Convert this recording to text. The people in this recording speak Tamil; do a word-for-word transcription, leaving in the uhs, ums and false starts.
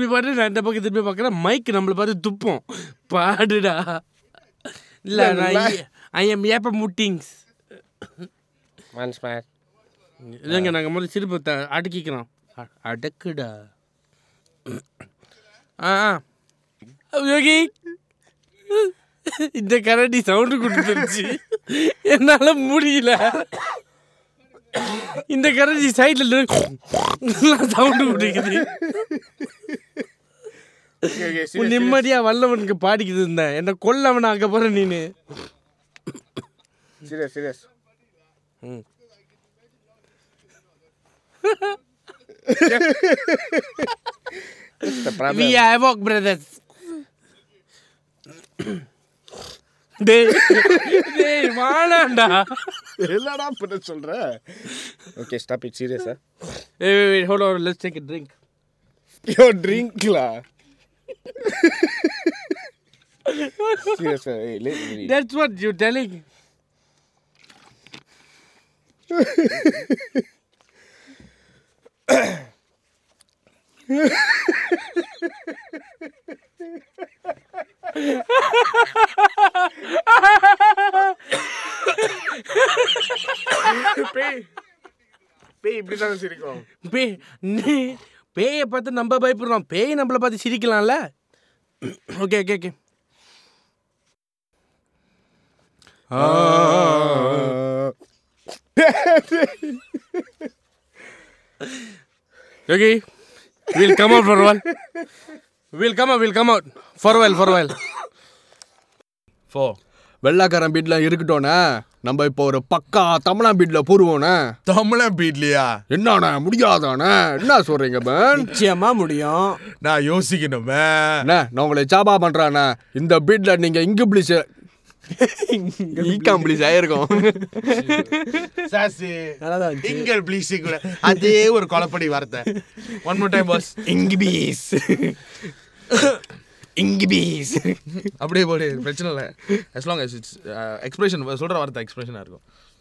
இப்படி பாட்டு நான் இந்த பக்கம் திரும்பி பார்க்குறேன், மைக் நம்மளை பார்த்து துப்போம். பாடுடா. இல்லை நான் ஐ எம் ஏப்ப முட்டிங்ஸ் இல்லைங்க. நாங்கள் முதல்ல சிரிப்பு த அடக்கிக்கிறோம். அடக்குடா. ஆ யோகி இந்த கரடி சவுண்டு கொடுத்துருச்சு, என்னால் முடியல. இந்த கரடி சைடில் சவுண்டு கொடுக்குது. நிம்மதியா வல்லவனுக்கு பாடிக்கிட்டு இருந்தேன், என்ன கொல்லவன் ஆக போற நீனு. Serious serious We are Havoc brothers. டேய் டேய் வாணாண்டா. என்னடா பண்ண சொல்ற? Okay stop it. சீரியஸா? Hey wait wait hold on, let's take a drink. Yo drink la. Seriously, hey, let me. That's what you're telling. பேய் பேய் இப்படி தானே சிரிக்கும். பேய் நீ பேயை பார்த்து நம்ம பயப்படுறோம், பேய் நம்மளை பார்த்து சிரிக்கலாம்ல. Okay okay okay okay we'll come out for a while. We'll come out, we'll come out for a while, for a while. Four. வெள்ளாக்காரன் பீட்லாம் இருக்கட்டோண்ணே, நம்ம இப்போ ஒரு பக்கா தமிழா பீட்ல பூருவோண்ணே. தமிழா பீட்லையா? என்னண்ணே முடியாதாண்ணே? என்ன சொல்றீங்க பேன்? நிச்சயமா முடியும். நான் யோசிக்கணுமே. அண்ணே நான் உங்களை சாபா பண்றாண்ணே, இந்த பீட்ல நீங்க இங்கிலீஷ் இங்கிலீஷ் ஆயிருக்கும். சாசி இங்கல் ப்ளீஸ் கூட அதே ஒரு கொலப்படி வார்த்தை. One more time boss. இங்கிபீஸ் இங்கிபீஸ் அப்படியே போடு, பிரச்சனை இல்லை. as long as it's expression சொல்கிற வார்த்தை எக்ஸ்பிரஷனாக இருக்கும்.